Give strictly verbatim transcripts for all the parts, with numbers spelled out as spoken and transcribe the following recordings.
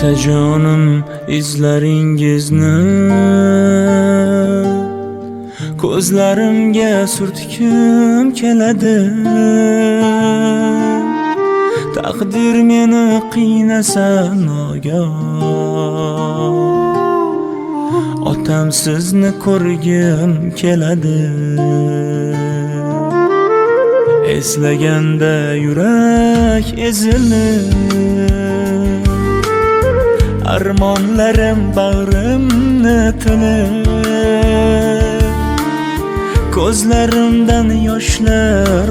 Otajonim izlaringizni ko'zlarimga surtkim keladi. Taqdir meni qiynasa nogoh, otam sizni ko'rgim keladi. Eslaganda yurak ezilir, armonlarim bag'rimni tilar. Ko'zlarimdan yoshlar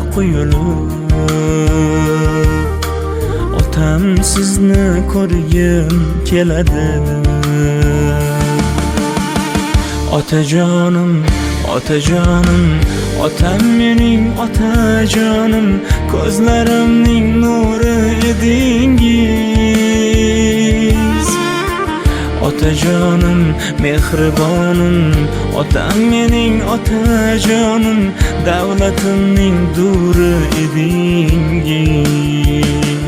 quyulur, otam sizni ko'rgim keladi. Otajonim, otajonim, otam mening otajonim, ko'zlarimning nuri edingiz. Otajonim, mehribonim, otam mening otajonim, davlatimning duri edingiz.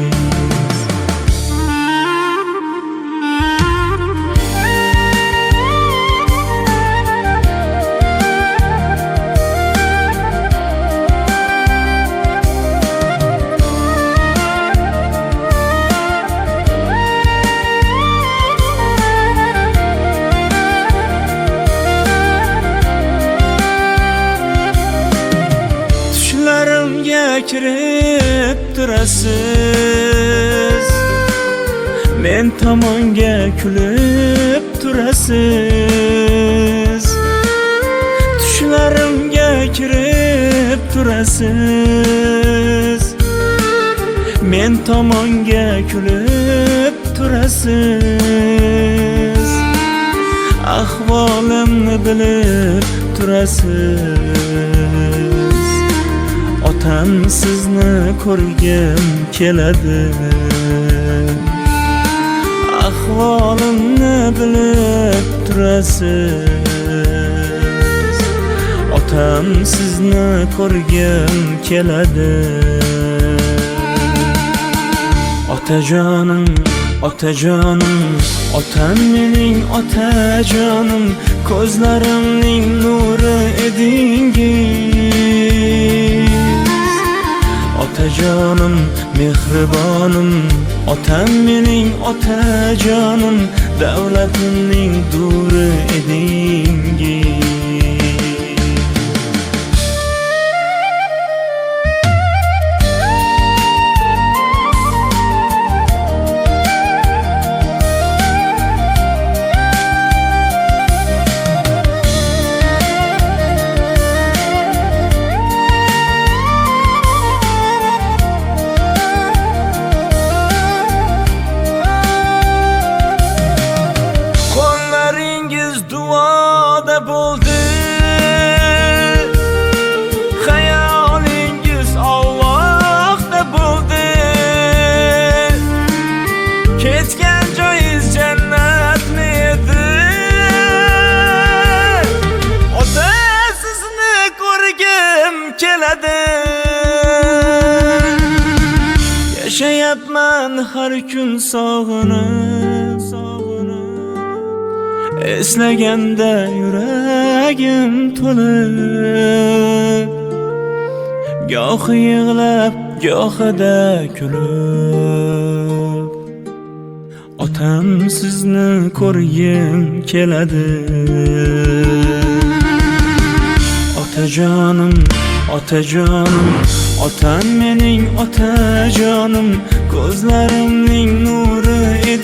Kirib turasiz, men tomonga kulib turasiz. Tushlarimga kirib turasiz, men tomonga kulib turasiz. Ahvolimni bilib turasiz, otam sizni ko'rgim keladi. Ahvolimni bilib turasiz, otam sizni ko'rgim keladi. Otajonim, otajonim, otam mening otajonim, ko'zlarimning nuri edingiz. Otajonim, mehribonim, otam mening otajonim, davlatimning duri edingiz. Duoda bo'ldi, xayolingiz Allohda bo'ldi. Ketgan joyingiz jannatmi edi? Ota sizni ko'rgim keladi. Yashayapman har kun sog'inib, eslaganda yuragim to'lib, gohi yig'lab, gohida kulib. Otam sizni ko'rgim keladi. Otajonim, otajonim, otam mening otajonim, ko'zlarimning nuri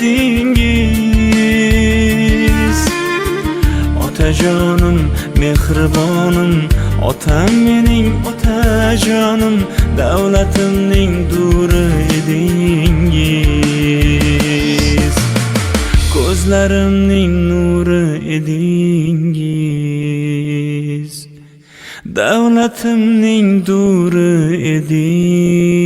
edingiz. Otajonim, mehribonim, otam mening otajonim, davlatimning duri edingiz. Ko'zlarimning nuri edingiz, davlatimning duri edingiz.